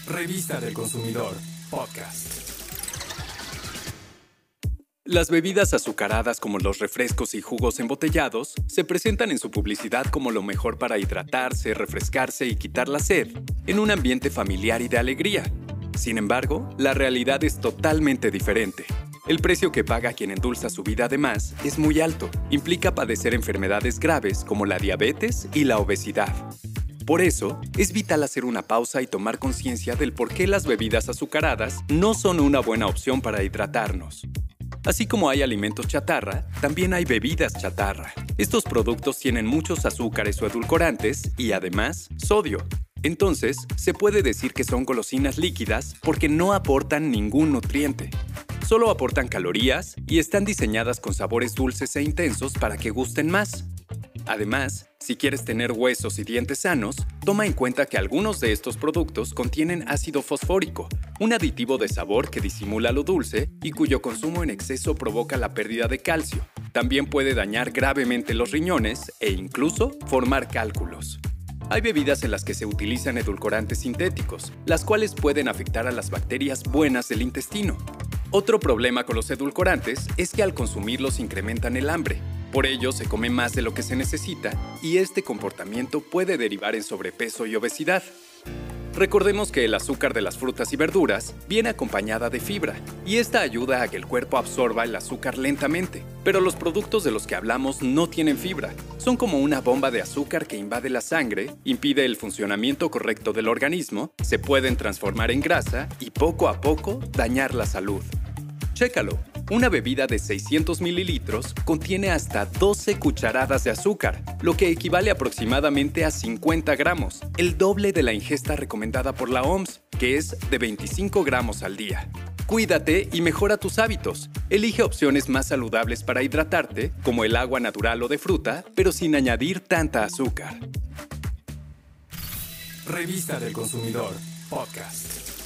Revista del Consumidor, podcast. Las bebidas azucaradas como los refrescos y jugos embotellados se presentan en su publicidad como lo mejor para hidratarse, refrescarse y quitar la sed, en un ambiente familiar y de alegría. Sin embargo, la realidad es totalmente diferente. El precio que paga quien endulza su vida de más es muy alto. Implica padecer enfermedades graves como la diabetes y la obesidad. Por eso, es vital hacer una pausa y tomar conciencia del por qué las bebidas azucaradas no son una buena opción para hidratarnos. Así como hay alimentos chatarra, también hay bebidas chatarra. Estos productos tienen muchos azúcares o edulcorantes y, además, sodio. Entonces, se puede decir que son golosinas líquidas porque no aportan ningún nutriente. Solo aportan calorías y están diseñadas con sabores dulces e intensos para que gusten más. Además, si quieres tener huesos y dientes sanos, toma en cuenta que algunos de estos productos contienen ácido fosfórico, un aditivo de sabor que disimula lo dulce y cuyo consumo en exceso provoca la pérdida de calcio. También puede dañar gravemente los riñones e incluso formar cálculos. Hay bebidas en las que se utilizan edulcorantes sintéticos, las cuales pueden afectar a las bacterias buenas del intestino. Otro problema con los edulcorantes es que al consumirlos incrementan el hambre. Por ello, se come más de lo que se necesita y este comportamiento puede derivar en sobrepeso y obesidad. Recordemos que el azúcar de las frutas y verduras viene acompañada de fibra y esta ayuda a que el cuerpo absorba el azúcar lentamente. Pero los productos de los que hablamos no tienen fibra. Son como una bomba de azúcar que invade la sangre, impide el funcionamiento correcto del organismo, se pueden transformar en grasa y poco a poco dañar la salud. Chécalo. Una bebida de 600 mililitros contiene hasta 12 cucharadas de azúcar, lo que equivale aproximadamente a 50 gramos, el doble de la ingesta recomendada por la OMS, que es de 25 gramos al día. Cuídate y mejora tus hábitos. Elige opciones más saludables para hidratarte, como el agua natural o de fruta, pero sin añadir tanta azúcar. Revista del Consumidor, podcast.